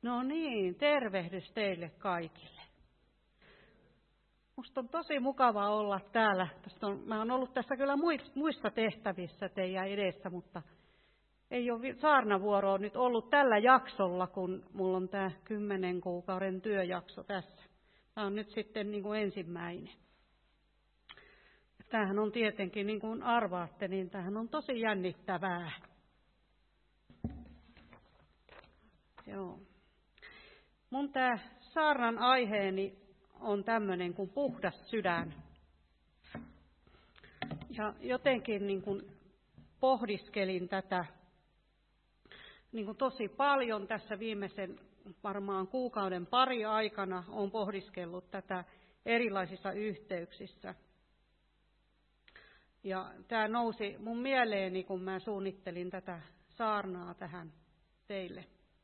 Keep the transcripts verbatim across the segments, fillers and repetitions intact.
No niin, tervehdys teille kaikille. Musta on tosi mukava olla täällä. Tästä on, mä oon ollut tässä kyllä muissa tehtävissä teidän edessä, mutta ei ole saarnavuoroa nyt ollut tällä jaksolla, kun mulla on tämä kymmenen kuukauden työjakso tässä. Tämä on nyt sitten niin kuin ensimmäinen. Tämähän on tietenkin, niin kuin arvaatte, niin tämähän on tosi jännittävää. Joo. Mun tämä saarnan aiheeni on tämmöinen kuin puhdas sydän. Ja jotenkin niin kuin pohdiskelin tätä niin kuin tosi paljon tässä viimeisen varmaan kuukauden pari aikana olen pohdiskellut tätä erilaisissa yhteyksissä. Ja tämä nousi mun mieleeni, kun mä suunnittelin tätä saarnaa tähän teille.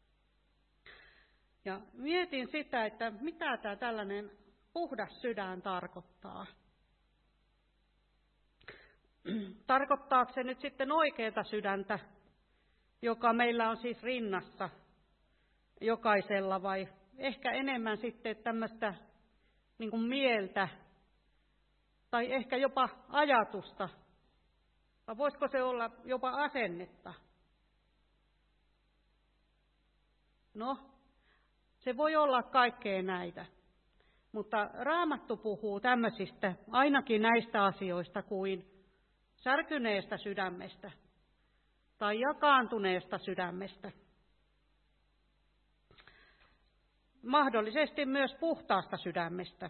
Ja mietin sitä, että mitä tämä tällainen puhdas sydän tarkoittaa. Tarkoittaako se nyt sitten oikeaa sydäntä, joka meillä on siis rinnassa jokaisella, vai ehkä enemmän sitten tämmöistä niin kuin mieltä tai ehkä jopa ajatusta, vai voisiko se olla jopa asennetta? No, se voi olla kaikkea näitä, mutta Raamattu puhuu tämmöisistä, ainakin näistä asioista kuin särkyneestä sydämestä tai jakaantuneesta sydämestä. Mahdollisesti myös puhtaasta sydämestä.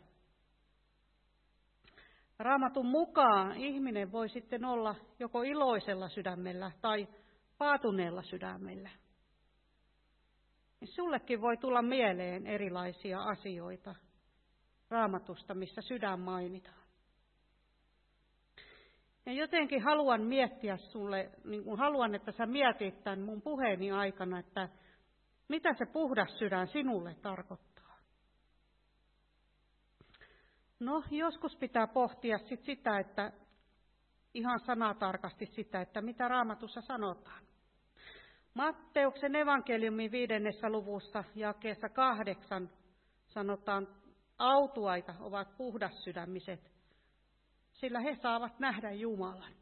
Raamatun mukaan ihminen voi sitten olla joko iloisella sydämellä tai paatuneella sydämellä. Sullekin voi tulla mieleen erilaisia asioita Raamatusta, missä sydän mainitaan. Ja jotenkin haluan miettiä sulle, niin kuin haluan, että sä mietit tämän mun puheeni aikana, että mitä se puhdas sydän sinulle tarkoittaa. No, joskus pitää pohtia sit sitä, että ihan sanatarkasti sitä, että mitä Raamatussa sanotaan. Matteuksen evankeliumin viidennessä luvussa jakeessa kahdeksan sanotaan, autuaita ovat puhdassydämiset, sillä he saavat nähdä Jumalan.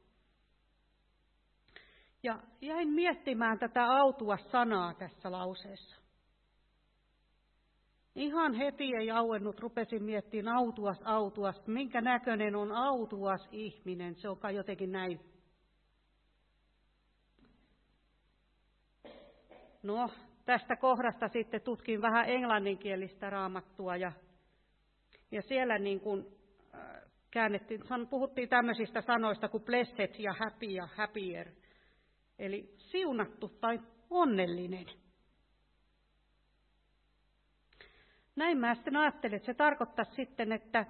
Ja jäin miettimään tätä autuas-sanaa tässä lauseessa. Ihan heti ei auennut, rupesin miettimään autuas, autuas, minkä näköinen on autuas ihminen, se on kai jotenkin näin. No, tästä kohdasta sitten tutkin vähän englanninkielistä raamattua ja, ja siellä niin kuin äh, käännettiin, puhuttiin tämmöisistä sanoista kuin blessed ja happy ja happier, eli siunattu tai onnellinen. Näin mä sitten ajattelin, että se tarkoittaa sitten, että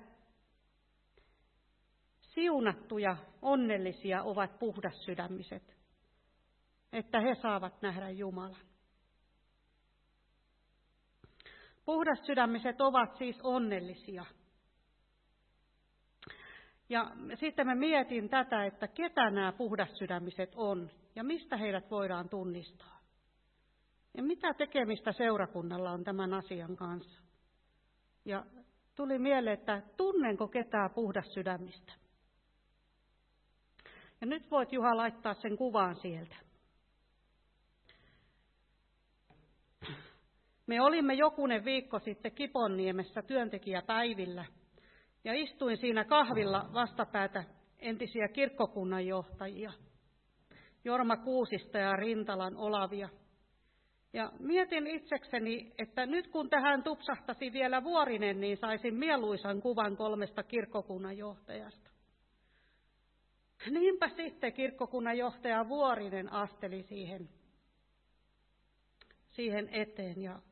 siunattuja, onnellisia ovat puhdassydämiset, että he saavat nähdä Jumalan. Puhdassydämiset ovat siis onnellisia. Ja sitten mä mietin tätä, että ketä nämä puhdassydämiset on ja mistä heidät voidaan tunnistaa. Ja mitä tekemistä seurakunnalla on tämän asian kanssa. Ja tuli mieleen, että tunnenko ketään puhdassydämistä. Ja nyt voit Juha laittaa sen kuvaan sieltä. Me olimme jokunen viikko sitten Kiponniemessä työntekijäpäivillä ja istuin siinä kahvilla vastapäätä entisiä kirkkokunnanjohtajia, Jorma Kuusista ja Rintalan Olavia. Ja mietin itsekseni, että nyt kun tähän tupsahtasi vielä Vuorinen, niin saisin mieluisan kuvan kolmesta kirkkokunnanjohtajasta. Niinpä sitten kirkkokunnanjohtaja Vuorinen asteli siihen, siihen eteen ja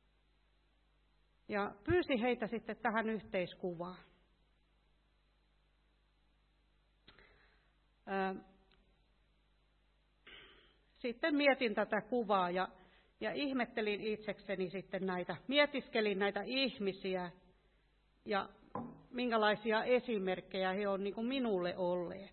Ja pyysi heitä sitten tähän yhteiskuvaan. Sitten mietin tätä kuvaa ja, ja ihmettelin itsekseni sitten näitä, mietiskelin näitä ihmisiä ja minkälaisia esimerkkejä he on niin kuin minulle olleet.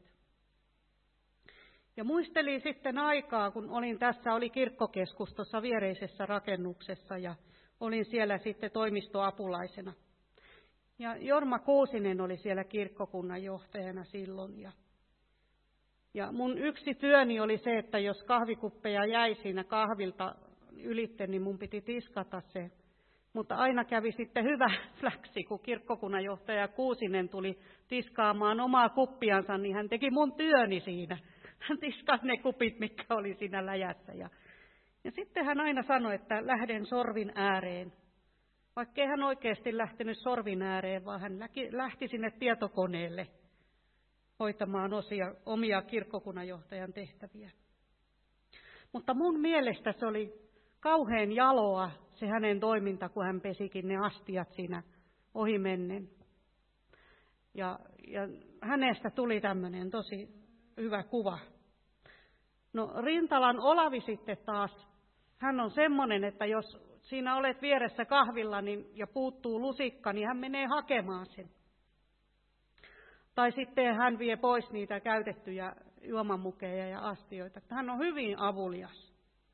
Ja muistelin sitten aikaa, kun olin tässä, oli kirkkokeskustossa viereisessä rakennuksessa ja olin siellä sitten toimistoapulaisena. Ja Jorma Kuusinen oli siellä kirkkokunnan johtajana silloin. Ja, ja mun yksi työni oli se, että jos kahvikuppeja jäi siinä kahvilta ylitte, niin mun piti tiskata se. Mutta aina kävi sitten hyvä fläksi, kun kirkkokunnan johtaja Kuusinen tuli tiskaamaan omaa kuppiansa, niin hän teki mun työni siinä. Hän tiskasi ne kupit, mitkä oli siinä läjässä. Ja, ja sitten hän aina sanoi, että lähden sorvin ääreen. Vaikka ei hän oikeasti lähtenyt sorvin ääreen, vaan hän lähti sinne tietokoneelle hoitamaan osia, omia kirkkokunnanjohtajan tehtäviä. Mutta mun mielestä se oli kauhean jaloa se hänen toiminta, kun hän pesikin ne astiat siinä ohimennen. Ja, ja hänestä tuli tämmöinen tosi hyvä kuva. No Rintalan Olavi sitten taas, hän on semmoinen, että jos siinä olet vieressä kahvilla niin, ja puuttuu lusikka, niin hän menee hakemaan sen. Tai sitten hän vie pois niitä käytettyjä juomamukeja ja astioita. Hän on hyvin avulias.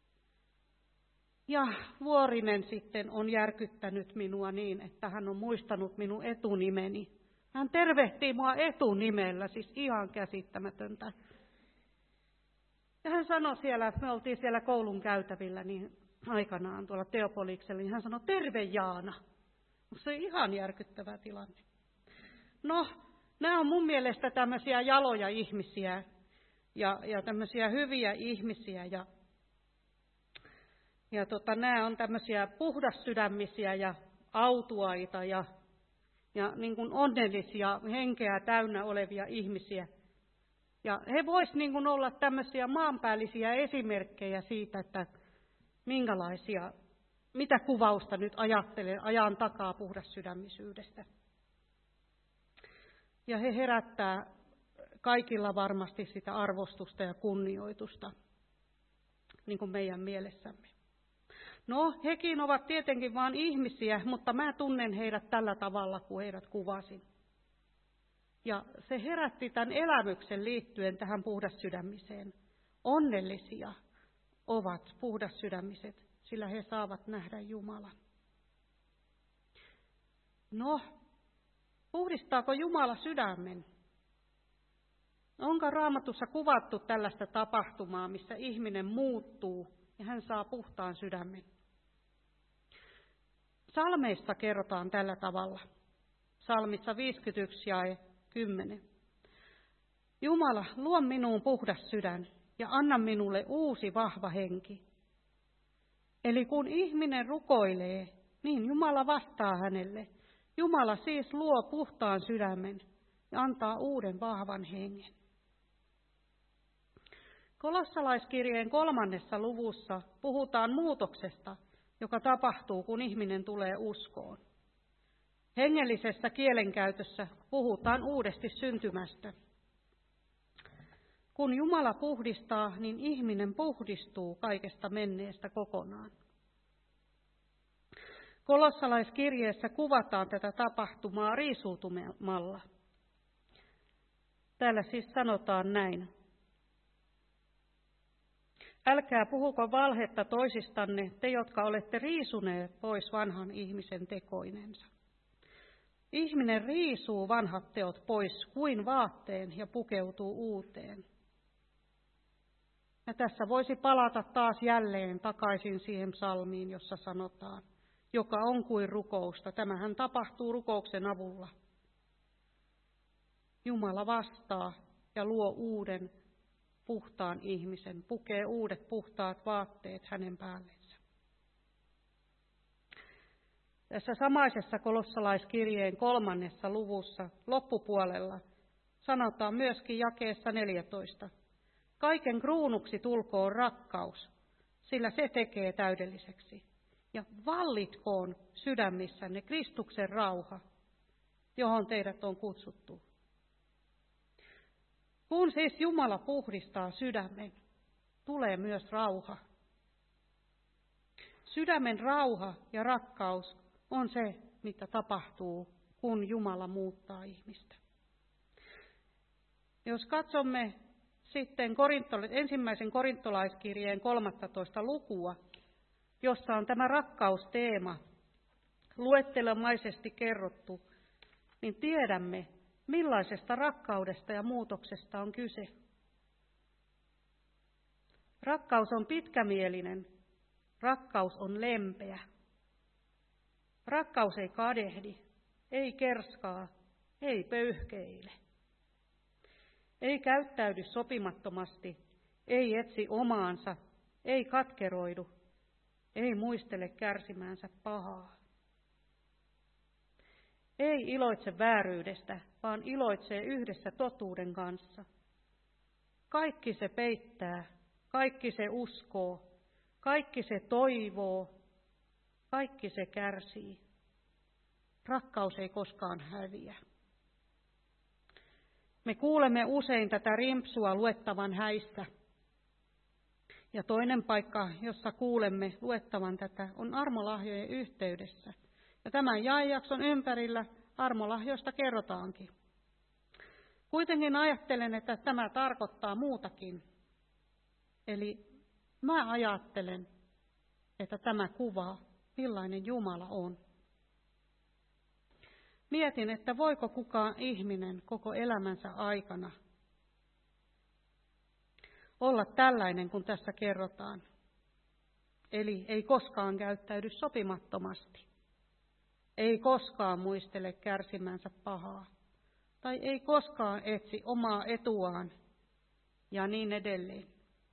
Ja Vuorinen sitten on järkyttänyt minua niin, että hän on muistanut minun etunimeni. Hän tervehtii mua etunimellä, siis ihan käsittämätöntä. Ja hän sanoi siellä, me oltiin siellä koulun käytävillä niin aikanaan tuolla Teopoliksella, niin hän sanoi, terve Jaana. Se on ihan järkyttävä tilanne. No, nämä on mun mielestä tämmöisiä jaloja ihmisiä ja, ja tämmöisiä hyviä ihmisiä. Ja, ja tota, nämä on tämmöisiä puhdassydämisiä ja autuaita ja, ja niin kuin onnellisia, henkeä täynnä olevia ihmisiä. Ja he vois niin kuin olla tämmöisiä maanpäällisiä esimerkkejä siitä, että minkälaisia, mitä kuvausta nyt ajattelen ajan takaa puhdassydämisyydestä. Ja he herättää kaikilla varmasti sitä arvostusta ja kunnioitusta, niin kuin meidän mielessämme. No, hekin ovat tietenkin vain ihmisiä, mutta mä tunnen heidät tällä tavalla, kun heidät kuvasin. Ja se herätti tämän elämyksen liittyen tähän puhdassydämiseen. Onnellisia ovat puhdassydämiset, sillä he saavat nähdä Jumalan. No, puhdistaako Jumala sydämen? Onko Raamatussa kuvattu tällaista tapahtumaa, missä ihminen muuttuu ja hän saa puhtaan sydämen? Salmeissa kerrotaan tällä tavalla. Salmissa viisikymmentäyksi jae kymmenen. Jumala, luo minuun puhdas sydän ja anna minulle uusi vahva henki. Eli kun ihminen rukoilee, niin Jumala vastaa hänelle. Jumala siis luo puhtaan sydämen ja antaa uuden vahvan hengen. Kolossalaiskirjeen kolmannessa luvussa puhutaan muutoksesta, joka tapahtuu, kun ihminen tulee uskoon. Hengellisessä kielenkäytössä puhutaan uudesti syntymästä. Kun Jumala puhdistaa, niin ihminen puhdistuu kaikesta menneestä kokonaan. Kolossalaiskirjeessä kuvataan tätä tapahtumaa riisuutumalla. Täällä siis sanotaan näin. Älkää puhuko valhetta toisistanne, te jotka olette riisuneet pois vanhan ihmisen tekoinensa. Ihminen riisuu vanhat teot pois kuin vaatteen ja pukeutuu uuteen. Ja tässä voisi palata taas jälleen takaisin siihen psalmiin, jossa sanotaan, joka on kuin rukousta. Tämähän tapahtuu rukouksen avulla. Jumala vastaa ja luo uuden puhtaan ihmisen, pukee uudet puhtaat vaatteet hänen päällensä. Tässä samaisessa kolossalaiskirjeen kolmannessa luvussa loppupuolella sanotaan myöskin jakeessa neljätoista. Kaiken kruunuksi tulkoon rakkaus, sillä se tekee täydelliseksi. Ja vallitkoon sydämissänne Kristuksen rauha, johon teidät on kutsuttu. Kun siis Jumala puhdistaa sydämen, tulee myös rauha. Sydämen rauha ja rakkaus on se, mitä tapahtuu, kun Jumala muuttaa ihmistä. Jos katsomme sitten ensimmäisen korintolaiskirjeen kolmastoista lukua, jossa on tämä rakkausteema, luettelomaisesti kerrottu, niin tiedämme, millaisesta rakkaudesta ja muutoksesta on kyse. Rakkaus on pitkämielinen, rakkaus on lempeä. Rakkaus ei kadehdi, ei kerskaa, ei pöyhkeile. Ei käyttäydy sopimattomasti, ei etsi omaansa, ei katkeroidu, ei muistele kärsimäänsä pahaa. Ei iloitse vääryydestä, vaan iloitsee yhdessä totuuden kanssa. Kaikki se peittää, kaikki se uskoo, kaikki se toivoo, kaikki se kärsii. Rakkaus ei koskaan häviä. Me kuulemme usein tätä rimpsua luettavan häissä. Ja toinen paikka, jossa kuulemme luettavan tätä, on armolahjojen yhteydessä. Ja tämän jaejakson ympärillä armolahjoista kerrotaankin. Kuitenkin ajattelen, että tämä tarkoittaa muutakin. Eli mä ajattelen, että tämä kuvaa, millainen Jumala on. Mietin, että voiko kukaan ihminen koko elämänsä aikana olla tällainen, kun tässä kerrotaan. Eli ei koskaan käyttäydy sopimattomasti. Ei koskaan muistele kärsimänsä pahaa. Tai ei koskaan etsi omaa etuaan ja niin edelleen.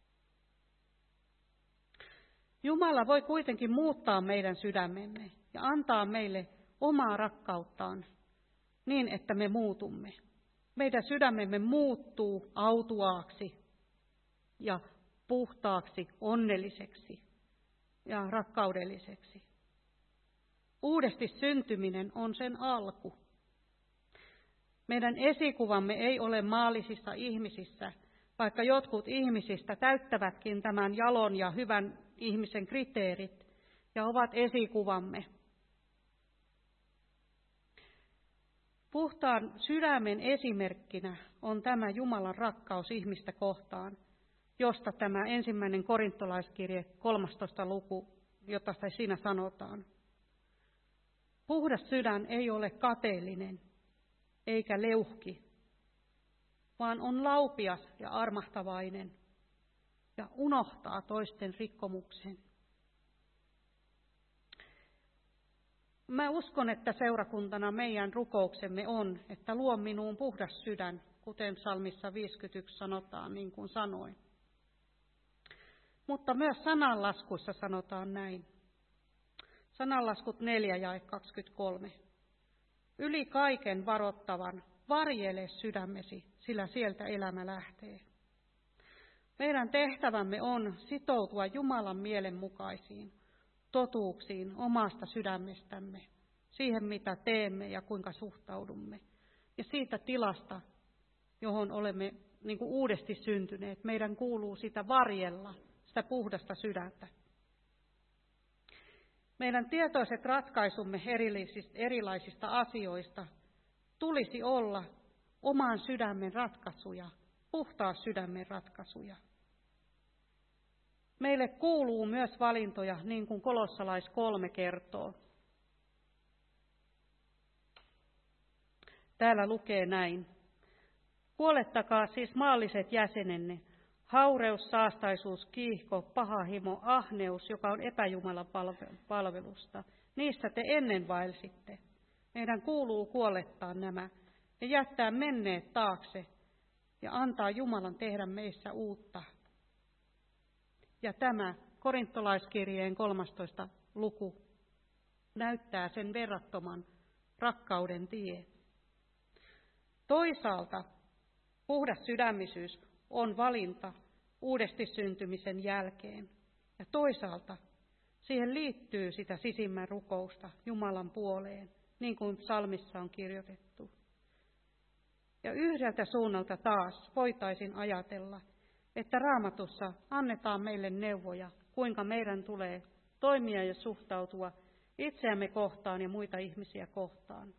Jumala voi kuitenkin muuttaa meidän sydämemme ja antaa meille omaa rakkauttaan niin, että me muutumme. Meidän sydämemme muuttuu autuaaksi ja puhtaaksi, onnelliseksi ja rakkaudelliseksi. Uudesti syntyminen on sen alku. Meidän esikuvamme ei ole maallisissa ihmisissä, vaikka jotkut ihmisistä täyttävätkin tämän jalon ja hyvän ihmisen kriteerit ja ovat esikuvamme. Puhtaan sydämen esimerkkinä on tämä Jumalan rakkaus ihmistä kohtaan, josta tämä ensimmäinen korintolaiskirje, kolmastoista luku, jota siinä sanotaan. Puhdas sydän ei ole kateellinen eikä leuhki, vaan on laupias ja armahtavainen ja unohtaa toisten rikkomuksen. Mä uskon, että seurakuntana meidän rukouksemme on, että luo minuun puhdas sydän, kuten psalmissa viisikymmentäyksi sanotaan, niin kuin sanoin. Mutta myös sananlaskuissa sanotaan näin. Sananlaskut neljä ja kaksikymmentäkolme. Yli kaiken varottavan, varjele sydämesi, sillä sieltä elämä lähtee. Meidän tehtävämme on sitoutua Jumalan mielenmukaisiin totuuksiin omasta sydämestämme, siihen mitä teemme ja kuinka suhtaudumme. Ja siitä tilasta, johon olemme niin kuin uudesti syntyneet, meidän kuuluu sitä varjella, sitä puhdasta sydäntä. Meidän tietoiset ratkaisumme erilaisista asioista tulisi olla oman sydämen ratkaisuja, puhtaa sydämen ratkaisuja. Meille kuuluu myös valintoja, niin kuin Kolossalais kolme kertoo. Täällä lukee näin. Kuolettakaa siis maalliset jäsenenne, haureus, saastaisuus, kiihko, pahahimo, ahneus, joka on epäjumalan palvelusta. Niissä te ennen vaelsitte. Meidän kuuluu kuolettaa nämä ja jättää menneet taakse ja antaa Jumalan tehdä meissä uutta. Ja tämä korintolaiskirjeen kolmastoista luku näyttää sen verrattoman rakkauden tie. Toisaalta puhdas sydämisyys on valinta uudesti syntymisen jälkeen. Ja toisaalta siihen liittyy sitä sisimmän rukousta Jumalan puoleen, niin kuin psalmissa on kirjoitettu. Ja yhdeltä suunnalta taas voitaisiin ajatella, että Raamatussa annetaan meille neuvoja, kuinka meidän tulee toimia ja suhtautua itseämme kohtaan ja muita ihmisiä kohtaan.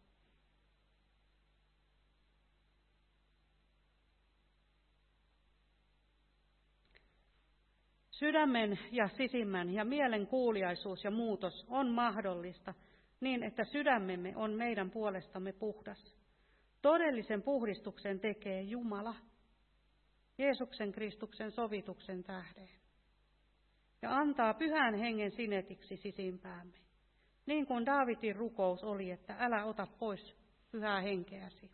Sydämen ja sisimmän ja mielen kuuliaisuus ja muutos on mahdollista niin että sydämemme on meidän puolestamme puhdas. Todellisen puhdistuksen tekee Jumala Jeesuksen Kristuksen sovituksen tähden ja antaa pyhän hengen sinetiksi sisimpäämme. Niin kuin Daavidin rukous oli, että älä ota pois pyhää henkeäsi.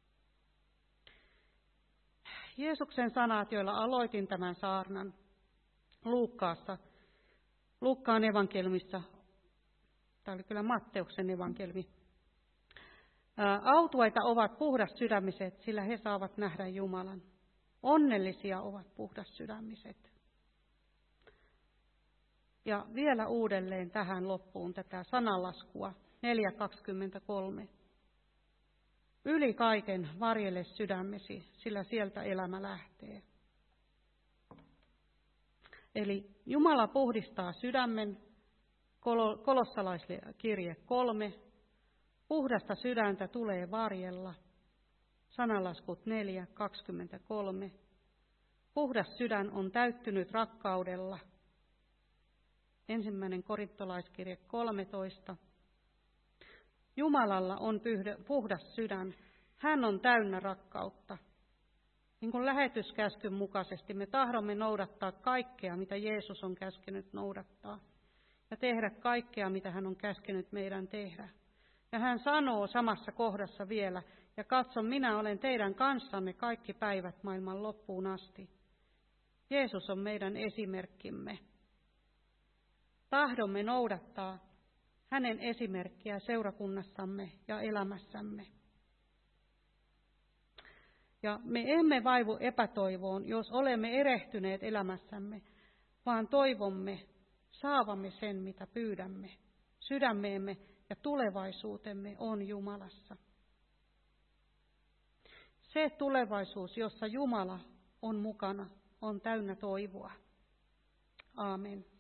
Jeesuksen sanat, joilla aloitin tämän saarnan Luukkaassa, Luukkaan evankeliumissa, tämä oli kyllä Matteuksen evankeliumi. Autuaita ovat puhdassydämiset, sillä he saavat nähdä Jumalan. Onnellisia ovat puhdassydämiset. Ja vielä uudelleen tähän loppuun tätä sananlaskua, neljä kaksikymmentäkolme. Yli kaiken varjele sydämesi, sillä sieltä elämä lähtee. Eli Jumala puhdistaa sydämen, Kolossalaisille kirje kolme. Puhdasta sydäntä tulee varjella, sananlaskut neljä kaksikymmentäkolme. Puhdas sydän on täyttynyt rakkaudella, ensimmäinen korintolaiskirje kolmetoista. Jumalalla on puhdas sydän, hän on täynnä rakkautta. Niin kuin lähetyskäskyn mukaisesti me tahdomme noudattaa kaikkea, mitä Jeesus on käskenyt noudattaa. Ja tehdä kaikkea, mitä hän on käskenyt meidän tehdä. Ja hän sanoo samassa kohdassa vielä, ja katso, minä olen teidän kanssanne kaikki päivät maailman loppuun asti. Jeesus on meidän esimerkkimme. Tahdomme noudattaa hänen esimerkkiä seurakunnassamme ja elämässämme. Ja me emme vaivu epätoivoon, jos olemme erehtyneet elämässämme, vaan toivomme saavamme sen, mitä pyydämme. Sydämeemme ja tulevaisuutemme on Jumalassa. Se tulevaisuus, jossa Jumala on mukana, on täynnä toivoa. Aamen.